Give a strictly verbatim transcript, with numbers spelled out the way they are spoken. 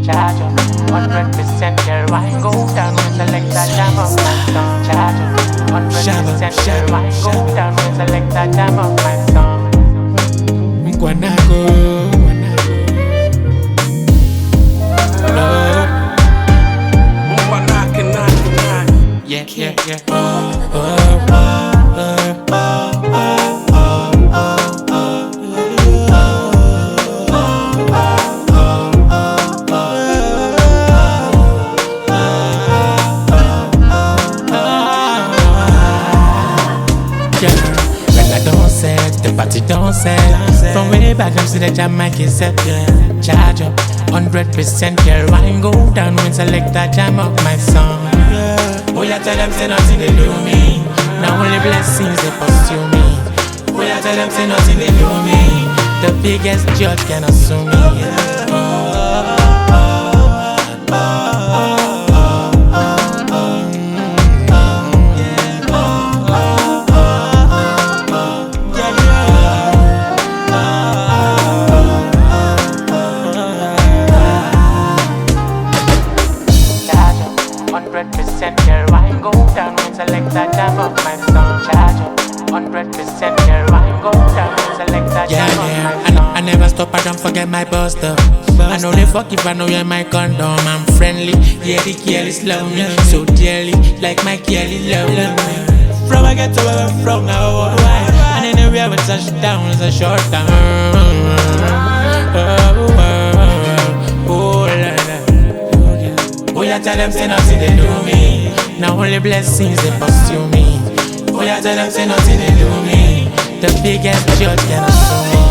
Charge up, hundred percent girl, wine go down when select that jam up my song. Charge up, hundred percent girl, wine go down when select that jam up my song. Mkwanago, love. Mkwanake, nake, nake. Yeah, yeah, yeah. Oh, oh, oh, oh, oh, oh, oh, when I don't set, the party don't set. From way back, them see the jam mic is set. Charge up, hundred percent girl, wine go down when select that jam up my song. Oh, yeah, tell them say nothing they do me. Now only blessings they pursue me. Oh, yeah, tell them say nothing they do me. The biggest judge cannot sue me. Yeah. Oh, oh, oh, oh, Hundred percent girl, wine go down when select that jam up my song. Charge up, hundred percent girl, wine go down when select that yeah, jam yeah. up my I, song. I never stop, I don't forget my buster. I know they fuck if I know you're my condom. I'm friendly, yeah, the careless love me so dearly, like my Kelly love me. From I get to where I'm from now, oh, and anywhere we touch down is a short time. Oh, oh, oh, oh, la, la. Oh, yeah, tell them say nothing they do me. Now only blessings they pursue me. Oh, yeah, tell them say nothing they do me. The biggest judge cannot sue me.